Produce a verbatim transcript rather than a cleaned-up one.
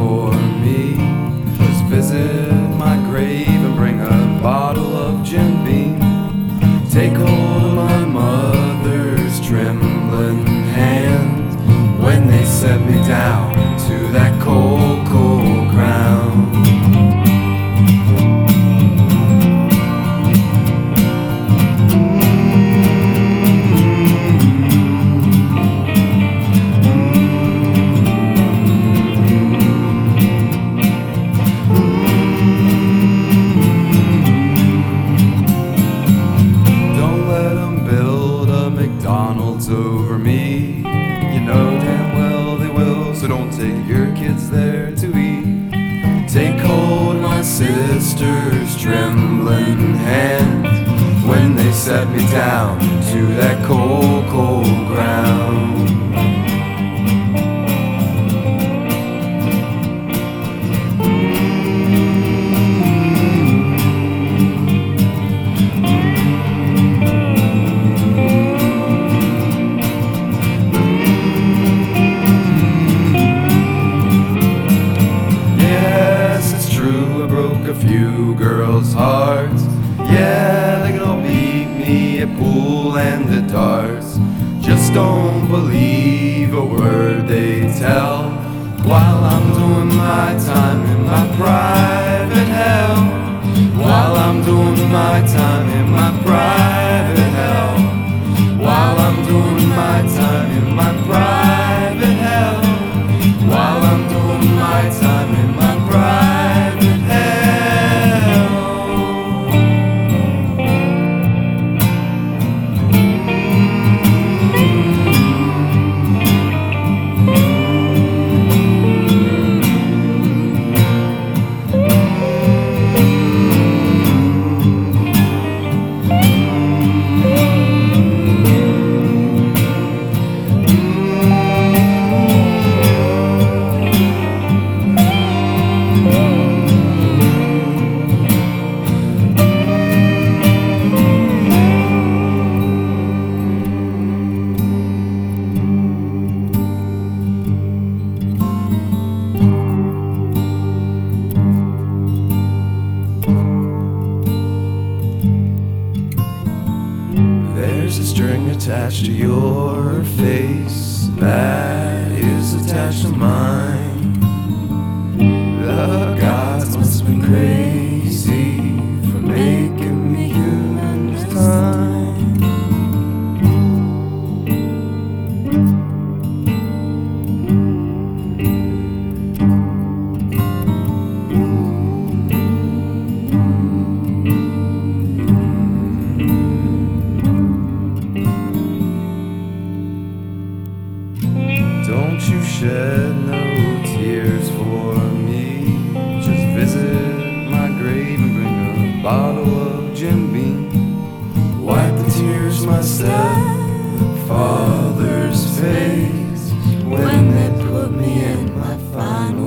for me. Just visit my grave and bring a bottle of Jim Beam. Take hold of my mother's trembling hand when they set me down to that cold, cold ground. McDonald's over me. You know damn well they will, so don't take your kids there to eat. Take hold of my sister's trembling hand when they set me down to that cold, cold ground. A few girls' hearts, yeah, they can all beat me at pool and at darts. Just don't believe a word they tell while I'm doing my time in my private hell. While I'm doing my time in my private hell. While I'm doing my time in my private hell. While I'm doing my time in my private hell. There's a string attached to your face that is attached to mine. The gods must have been crazy for making me human this time. Don't you shed no tears for me. Just visit my grave and bring a bottle of Jim Beam. Wipe the tears from my stepfather's face when they put me in my final